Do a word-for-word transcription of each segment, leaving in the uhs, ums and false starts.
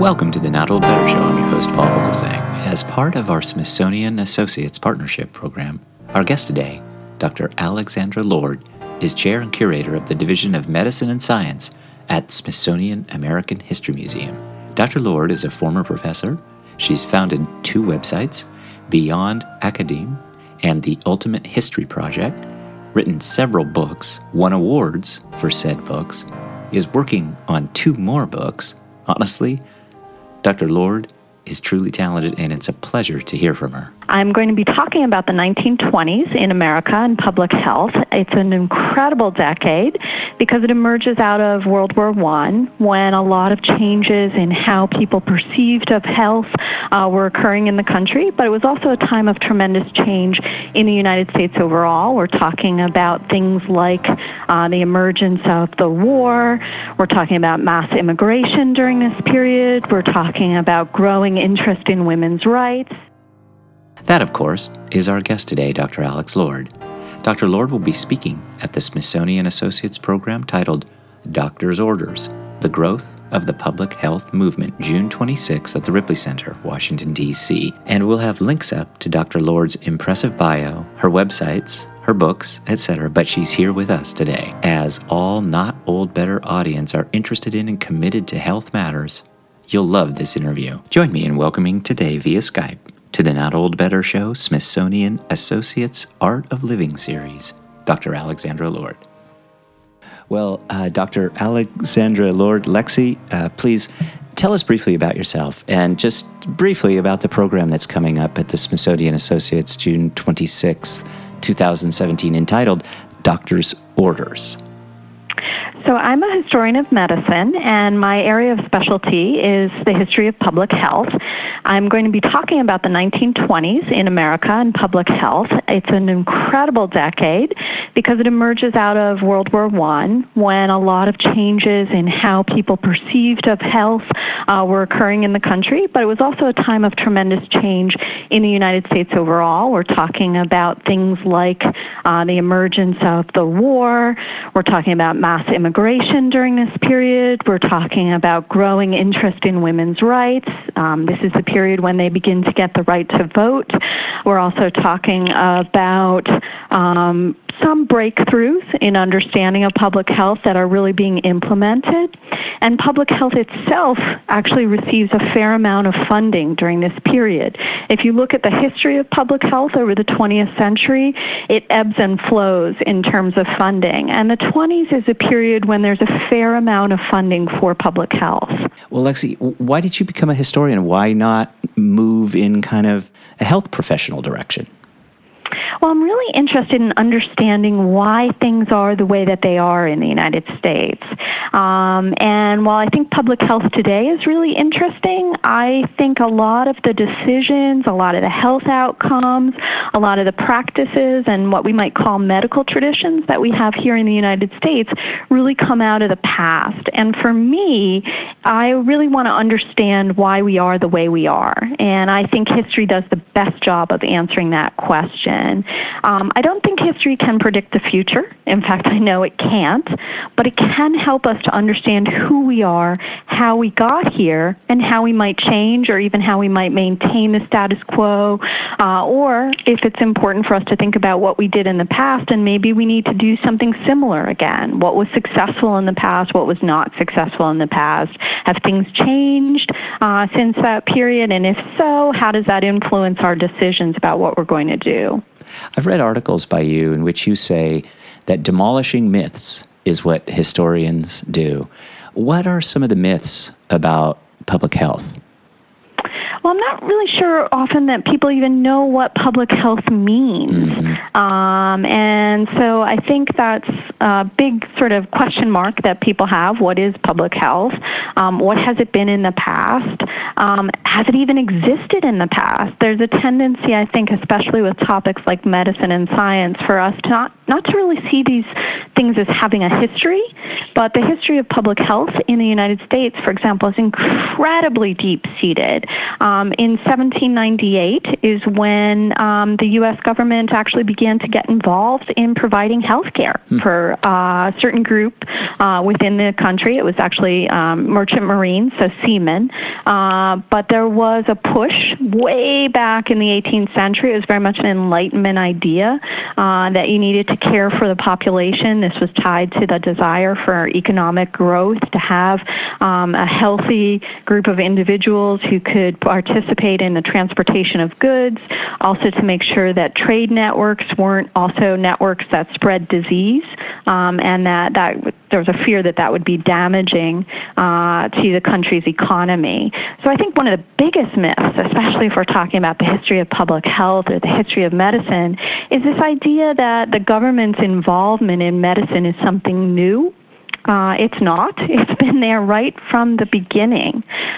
Welcome to the Not Old Better Show. I'm your host, Paul Vogelzang. As part of our Smithsonian Associates Partnership Program, our guest today, Doctor Alexandra Lord, is Chair and Curator of the Division of Medicine and Science at Smithsonian American History Museum. Doctor Lord is a former professor. She's founded two websites, Beyond Academe and the Ultimate History Project, written several books, won awards for said books, is working on two more books. Honestly, Doctor Lord is truly talented, and it's a pleasure to hear from her. I'm going to be talking about the nineteen twenties in America and public health. It's an incredible decade because it emerges out of World War One, when a lot of changes in how people perceived of health uh, were occurring in the country, but it was also a time of tremendous change in the United States overall. We're talking about things like uh, the emergence of the war. We're talking about mass immigration during this period. We're talking about growing interest in women's rights. That, of course, is our guest today, Doctor Alex Lord. Doctor Lord will be speaking at the Smithsonian Associates program titled Doctor's Orders, The Growth of the Public Health Movement, June twenty-sixth at the Ripley Center, Washington, D C And we'll have links up to Doctor Lord's impressive bio, her websites, her books, et cetera. But she's here with us today, as all Not Old Better audience are interested in and committed to health matters. You'll love this interview. Join me in welcoming today via Skype to the Not Old Better Show Smithsonian Associates Art of Living series, Doctor Alexandra Lord. Well, uh, Doctor Alexandra Lord, Lexi, uh, please tell us briefly about yourself and just briefly about the program that's coming up at the Smithsonian Associates June twenty-sixth, twenty seventeen, entitled Doctor's Orders. So I'm a historian of medicine, and my area of specialty is the history of public health. I'm going to be talking about the nineteen twenties in America and public health. It's an incredible decade because it emerges out of World War One, when a lot of changes in how people perceived of health uh, were occurring in the country, but it was also a time of tremendous change in the United States overall. We're talking about things like uh, the emergence of the war. We're talking about mass immigration during this period. We're talking about growing interest in women's rights. Um, this is the period when they begin to get the right to vote. We're also talking about um, some breakthroughs in understanding of public health that are really being implemented. And public health itself actually receives a fair amount of funding during this period. If you look at the history of public health over the twentieth century, it ebbs and flows in terms of funding. And the twenties is a period when there's a fair amount of funding for public health. Well, Lexi, why did you become a historian? Why not move in kind of a health professional direction? Well, I'm really interested in understanding why things are the way that they are in the United States. Um, and while I think public health today is really interesting, I think a lot of the decisions, a lot of the health outcomes, a lot of the practices, and what we might call medical traditions that we have here in the United States really come out of the past. And for me, I really want to understand why we are the way we are. And I think history does the best job of answering that question. Um, I don't think history can predict the future. In fact, I know it can't, but it can help us to understand who we are, how we got here, and how we might change, or even how we might maintain the status quo, uh, or if it's important for us to think about what we did in the past, and maybe we need to do something similar again. What was successful in the past, what was not successful in the past? Have things changed uh, since that period? And if so, how does that influence our decisions about what we're going to do? I've read articles by you in which you say that demolishing myths is what historians do. What are some of the myths about public health? Well, I'm not really sure often that people even know what public health means. Mm-hmm. Um, and so I think that's a big sort of question mark that people have. What is public health? Um, what has it been in the past? Um, has it even existed in the past? There's a tendency, I think, especially with topics like medicine and science, for us to not, not to really see these things as having a history, but the history of public health in the United States, for example, is incredibly deep-seated. Um, in seventeen ninety-eight is when um, the U S government actually began to get involved in providing health care hmm. for a certain group uh, within the country. It was actually um, merchant marines, so seamen. Uh, but there was a push way back in the eighteenth century. It was very much an Enlightenment idea uh, that you needed to care for the population. This was tied to the desire for economic growth, to have um, a healthy group of individuals who could participate in the transportation of goods, also to make sure that trade networks weren't also networks that spread disease, um, and that, that there was a fear that that would be damaging uh, to the country's economy. So I think one of the biggest myths, especially if we're talking about the history of public health or the history of medicine, is this idea that the government's involvement in medicine is something new. Uh, it's not. It's been there right from the beginning.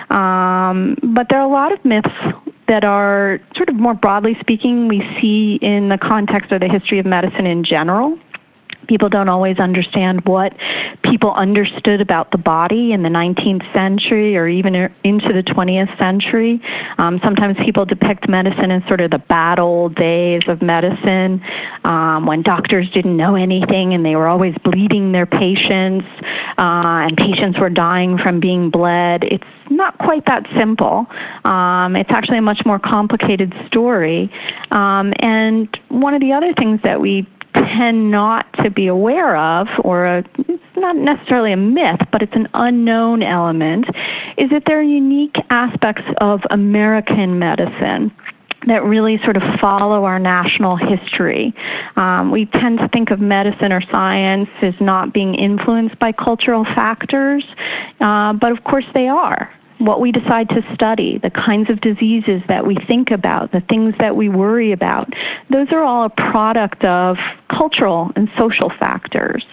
Um, but there are a lot of myths that are sort of more broadly speaking we see in the context of the history of medicine in general. People don't always understand what people understood about the body in the nineteenth century or even into the twentieth century. Um, sometimes people depict medicine as sort of the bad old days of medicine um, when doctors didn't know anything and they were always bleeding their patients uh, and patients were dying from being bled. It's not quite that simple. Um, it's actually a much more complicated story. Um, and one of the other things that we tend not to be aware of, or a, it's not necessarily a myth, but it's an unknown element, is that there are unique aspects of American medicine that really sort of follow our national history. Um, we tend to think of medicine or science as not being influenced by cultural factors, uh, but of course they are. What we decide to study, the kinds of diseases that we think about, the things that we worry about, those are all a product of cultural and social factors.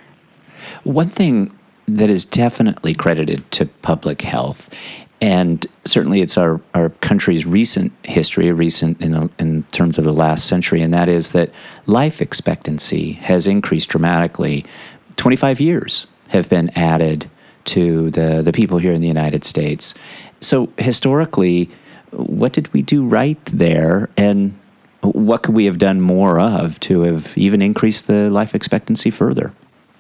One thing that is definitely credited to public health, and certainly it's our, our country's recent history, recent in, the, in terms of the last century, and that is that life expectancy has increased dramatically. twenty-five years have been added to the, the people here in the United States. So historically, what did we do right there, and what could we have done more of to have even increased the life expectancy further?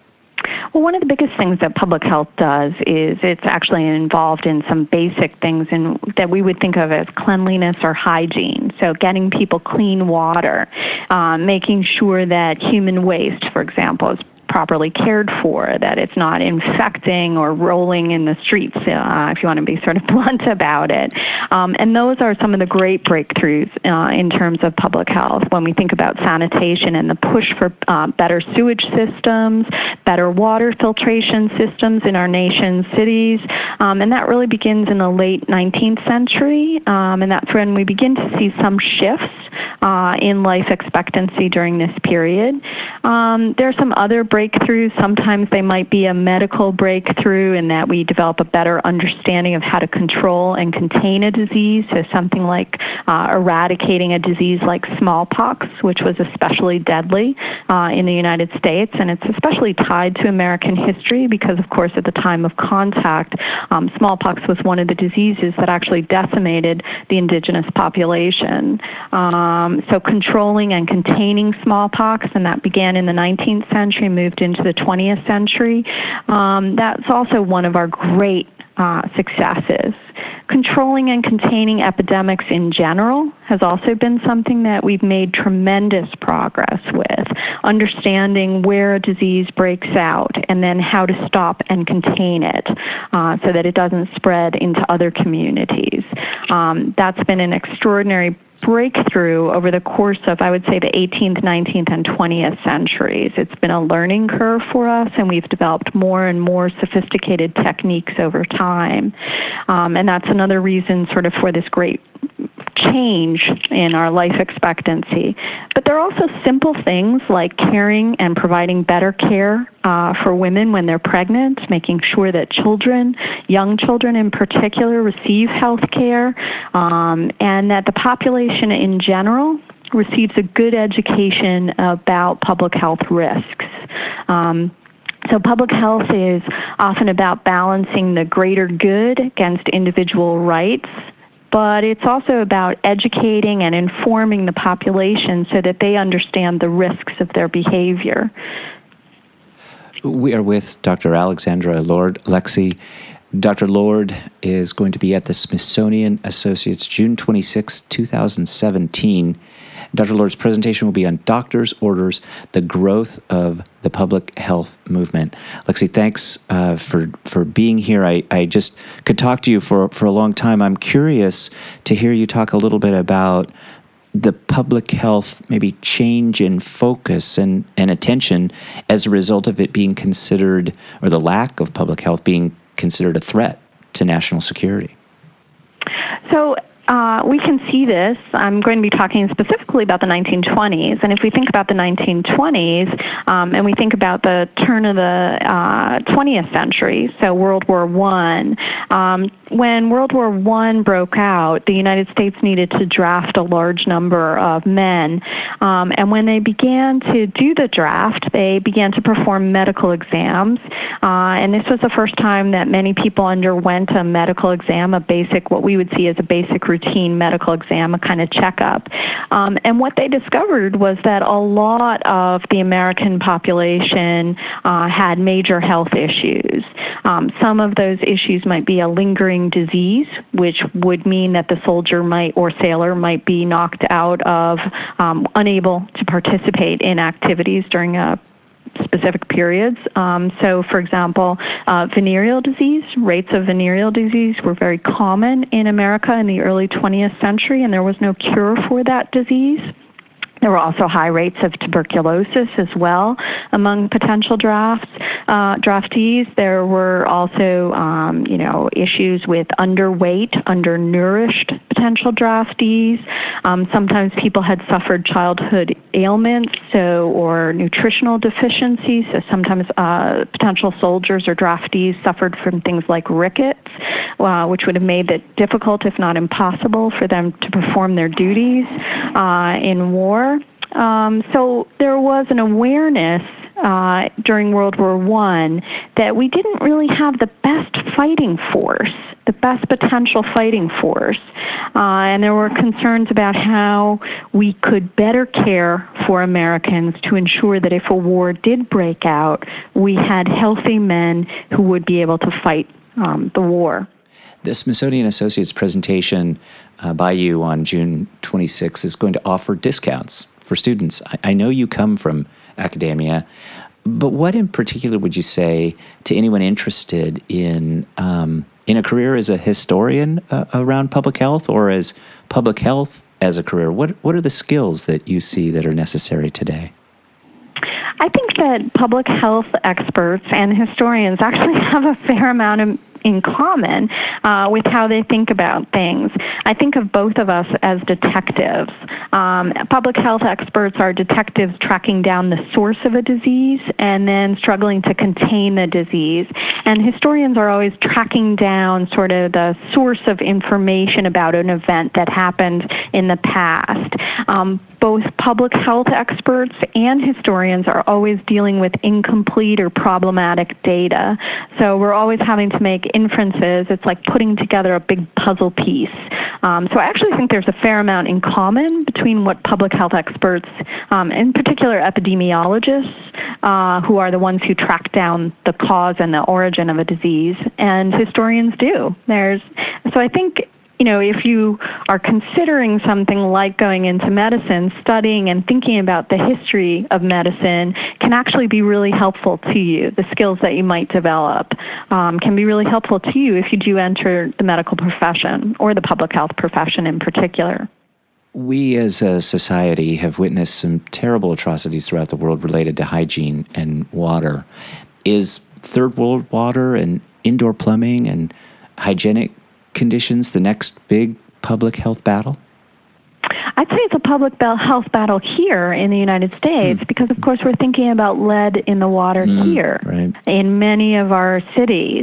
Well, one of the biggest things that public health does is it's actually involved in some basic things in, that we would think of as cleanliness or hygiene. So getting people clean water, uh, making sure that human waste, for example, is properly cared for, that it's not infecting or rolling in the streets, uh, if you want to be sort of blunt about it. Um, and those are some of the great breakthroughs uh, in terms of public health when we think about sanitation and the push for uh, better sewage systems, better water filtration systems in our nation's cities. Um, and that really begins in the late nineteenth century. Um, and that's when we begin to see some shifts uh, in life expectancy during this period. Um, there are some other breakthroughs. Sometimes they might be a medical breakthrough in that we develop a better understanding of how to control and contain a disease. So something like uh, eradicating a disease like smallpox, which was especially deadly uh, in the United States. And it's especially tied to American history because, of course, at the time of contact, um, smallpox was one of the diseases that actually decimated the indigenous population. Um, so controlling and containing smallpox, and that began in the nineteenth century, moved into the twentieth century. Um, that's also one of our great uh, successes. Controlling and containing epidemics in general has also been something that we've made tremendous progress with, understanding where a disease breaks out and then how to stop and contain it uh, so that it doesn't spread into other communities. Um, that's been an extraordinary breakthrough over the course of, I would say, the eighteenth, nineteenth, and twentieth centuries. It's been a learning curve for us, and we've developed more and more sophisticated techniques over time. Um, and that's another reason sort of for this great change in our life expectancy. But there are also simple things like caring and providing better care uh, for women when they're pregnant, making sure that children, young children in particular, receive health care, um, and that the population in general receives a good education about public health risks. Um, So public health is often about balancing the greater good against individual rights, but it's also about educating and informing the population so that they understand the risks of their behavior. We are with Doctor Alexandra Lord. Lexi, Doctor Lord is going to be at the Smithsonian Associates June twenty-sixth, twenty seventeen. Doctor Lord's presentation will be on doctor's orders, the growth of the public health movement. Lexi, thanks uh, for for being here. I, I just could talk to you for, for a long time. I'm curious to hear you talk a little bit about the public health maybe change in focus and, and attention as a result of it being considered, or the lack of public health being considered a threat to national security. So Uh, we can see this. I'm going to be talking specifically about the nineteen twenties. And if we think about the nineteen twenties, um, and we think about the turn of the uh, twentieth century, so World War One, um, when World War One broke out, the United States needed to draft a large number of men. Um, and when they began to do the draft, they began to perform medical exams. Uh, and this was the first time that many people underwent a medical exam, a basic, what we would see as a basic routine medical exam, a kind of checkup. Um, and what they discovered was that a lot of the American population uh, had major health issues. Um, some of those issues might be a lingering disease, which would mean that the soldier might or sailor might be knocked out of, um, unable to participate in activities during a specific periods. Um, so, for example, uh, venereal disease, rates of venereal disease were very common in America in the early twentieth century, and there was no cure for that disease. There were also high rates of tuberculosis as well among potential drafts, uh, draftees. There were also, um, you know, issues with underweight, undernourished potential draftees. Um, sometimes people had suffered childhood ailments, so or nutritional deficiencies. So sometimes uh, potential soldiers or draftees suffered from things like rickets, uh, which would have made it difficult, if not impossible, for them to perform their duties uh, in war. Um, so there was an awareness uh, during World War One that we didn't really have the best fighting force, the best potential fighting force, uh, and there were concerns about how we could better care for Americans to ensure that if a war did break out, we had healthy men who would be able to fight um, the war. The Smithsonian Associates presentation uh, by you on June twenty-sixth is going to offer discounts for students. I, I know you come from academia, but what in particular would you say to anyone interested in um, in a career as a historian uh, around public health, or as public health as a career? What what are the skills that you see that are necessary today? I think that public health experts and historians actually have a fair amount of in common uh, with how they think about things. I think of both of us as detectives. Um, public health experts are detectives tracking down the source of a disease and then struggling to contain the disease. And historians are always tracking down sort of the source of information about an event that happened in the past. Um, both public health experts and historians are always dealing with incomplete or problematic data. So we're always having to make inferences. It's like putting together a big puzzle piece. Um, so I actually think there's a fair amount in common between what public health experts, um, in particular epidemiologists, uh, who are the ones who track down the cause and the origin of a disease, and historians do. There's, so I think, you know, if you are considering something like going into medicine, studying and thinking about the history of medicine can actually be really helpful to you. The skills that you might develop um, can be really helpful to you if you do enter the medical profession, or the public health profession in particular. We as a society have witnessed some terrible atrocities throughout the world related to hygiene and water. Is third world water and indoor plumbing and hygienic conditions the next big public health battle? I'd say it's a public health battle here in the United States mm. because, of course, we're thinking about lead in the water mm, here right. in many of our cities.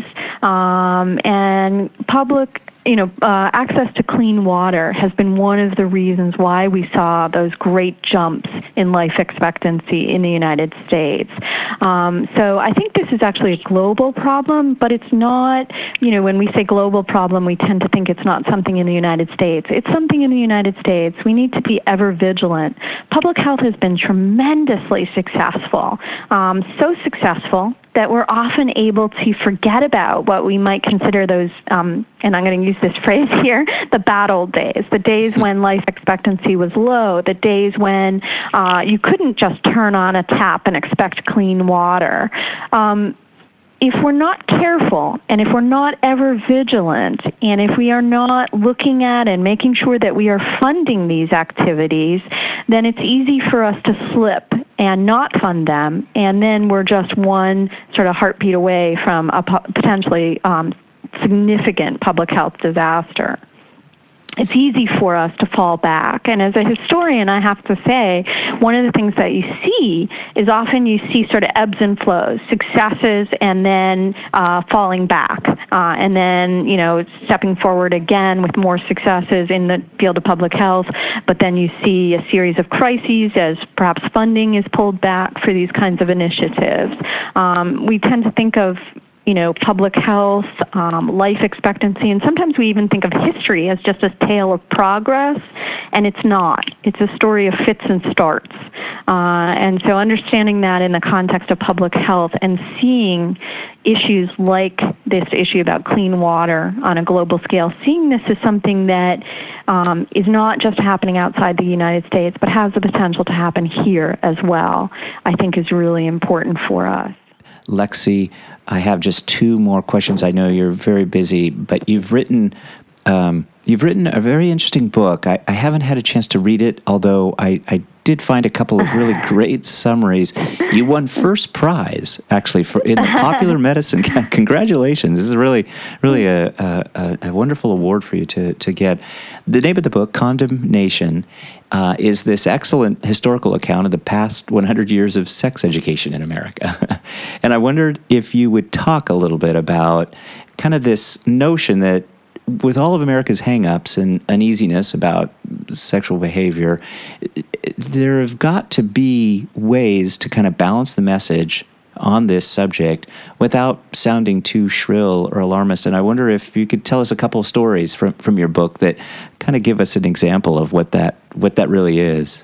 Um, and public You know, uh, access to clean water has been one of the reasons why we saw those great jumps in life expectancy in the United States. Um, so I think this is actually a global problem, but it's not, you know, when we say global problem, we tend to think it's not something in the United States. It's something in the United States. We need to be ever vigilant. Public health has been tremendously successful, um, so successful that we're often able to forget about what we might consider those, um, and I'm going to use this phrase here, the bad old days, the days when life expectancy was low, the days when uh, you couldn't just turn on a tap and expect clean water. Um, if we're not careful, and if we're not ever vigilant, and if we are not looking at and making sure that we are funding these activities, then it's easy for us to slip and not fund them, and then we're just one sort of heartbeat away from a potentially um, significant public health disaster. It's easy for us to fall back. And as a historian, I have to say, one of the things that you see is often you see sort of ebbs and flows, successes and then uh, falling back, uh, and then, you know, stepping forward again with more successes in the field of public health. But then you see a series of crises as perhaps funding is pulled back for these kinds of initiatives. Um, we tend to think of you know, public health, um, life expectancy, and sometimes we even think of history as just a tale of progress, and it's not. It's a story of fits and starts. Uh, and so understanding that in the context of public health and seeing issues like this issue about clean water on a global scale, seeing this as something that um, is not just happening outside the United States, but has the potential to happen here as well, I think is really important for us. Lexi, I have just two more questions. I know you're very busy, but you've written um, you've written a very interesting book. I, I haven't had a chance to read it, although I, I did find a couple of really great summaries. You won first prize, actually, for in the popular medicine. Congratulations! This is really, really a, a, a wonderful award for you to, to get. The name of the book, Condemnation, uh, is this excellent historical account of the past one hundred years of sex education in America. And I wondered if you would talk a little bit about kind of this notion that with all of America's hang-ups and uneasiness about sexual behavior, there have got to be ways to kind of balance the message on this subject without sounding too shrill or alarmist. And I wonder if you could tell us a couple of stories from, from your book that kind of give us an example of what that what that really is.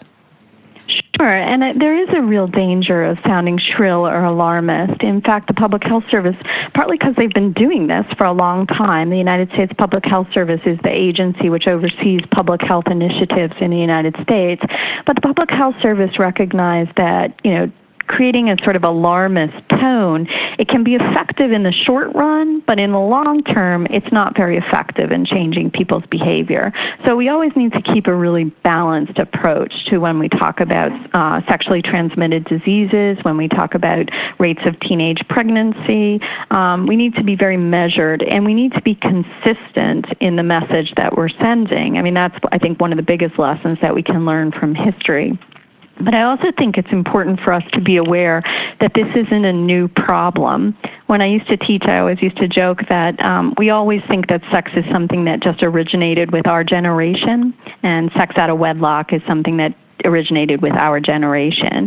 Sure, and uh, there is a real danger of sounding shrill or alarmist. In fact, the Public Health Service, partly because they've been doing this for a long time, the United States Public Health Service is the agency which oversees public health initiatives in the United States. But the Public Health Service recognized that, you know, creating a sort of alarmist tone, it can be effective in the short run, but in the long term, it's not very effective in changing people's behavior. So we always need to keep a really balanced approach to when we talk about uh, sexually transmitted diseases, when we talk about rates of teenage pregnancy. Um, we need to be very measured, and we need to be consistent in the message that we're sending. I mean, that's, I think, one of the biggest lessons that we can learn from history. But I also think it's important for us to be aware that this isn't a new problem. When I used to teach, I always used to joke that um, we always think that sex is something that just originated with our generation, and sex out of wedlock is something that originated with our generation.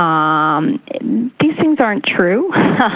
Um, these things aren't true.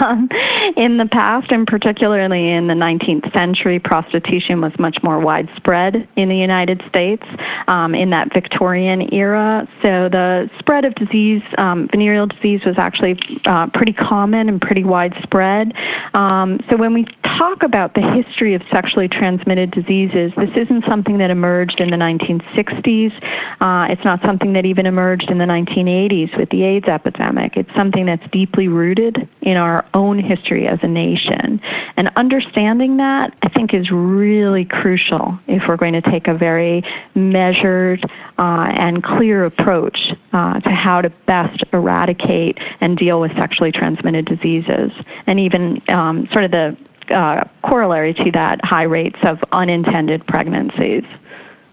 In the past, and particularly in the nineteenth century, prostitution was much more widespread in the United States um, in that Victorian era. So the spread of disease, um, venereal disease, was actually uh, pretty common and pretty widespread. Um, so when we talk about the history of sexually transmitted diseases, this isn't something that emerged in the nineteen sixties. Uh, it's not something that even emerged in the nineteen eighties with the AIDS epidemic. It's something that's deeply rooted in our own history as a nation. And understanding that, I think, is really crucial if we're going to take a very measured uh, and clear approach uh, to how to best eradicate and deal with sexually transmitted diseases, and even um, sort of the uh, corollary to that, high rates of unintended pregnancies.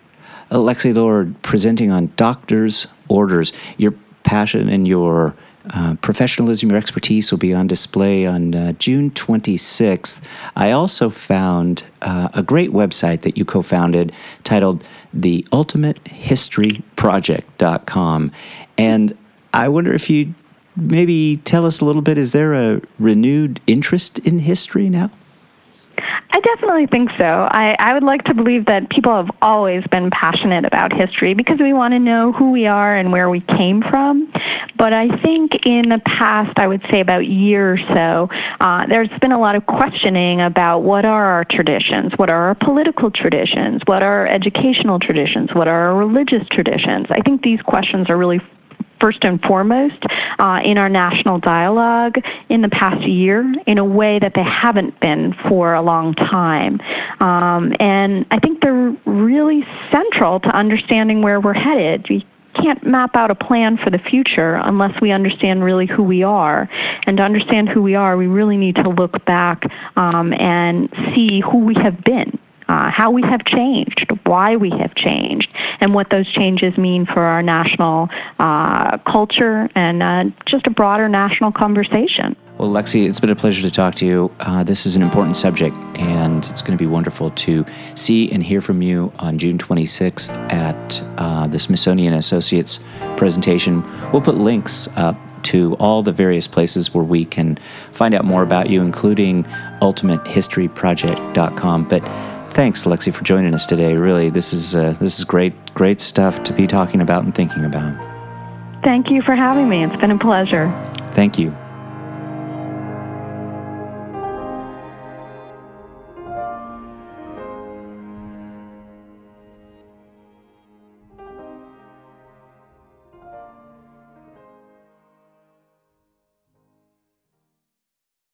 Lexi Lord, presenting on Doctor's Orders. Your passion and your uh, professionalism, your expertise will be on display on uh, June twenty-sixth. I also found uh, a great website that you co-founded titled the ultimate history project dot com. And I wonder if you maybe tell us a little bit, is there a renewed interest in history now? I definitely think so. I, I would like to believe that people have always been passionate about history because we want to know who we are and where we came from. But I think in the past, I would say about a year or so, uh, there's been a lot of questioning about what are our traditions, what are our political traditions, what are our educational traditions, what are our religious traditions. I think these questions are really first and foremost uh, in our national dialogue in the past year in a way that they haven't been for a long time. Um, and I think they're really central to understanding where we're headed. We can't map out a plan for the future unless we understand really who we are. And to understand who we are, we really need to look back um, and see who we have been. Uh, how we have changed, why we have changed, and what those changes mean for our national uh, culture and uh, just a broader national conversation. Well, Lexi, it's been a pleasure to talk to you. Uh, this is an important subject, and it's going to be wonderful to see and hear from you on June twenty-sixth at uh, the Smithsonian Associates presentation. We'll put links up to all the various places where we can find out more about you, including ultimate history project dot com. But thanks, Lexi, for joining us today. Really, this is uh, this is great, great stuff to be talking about and thinking about. Thank you for having me. It's been a pleasure. Thank you.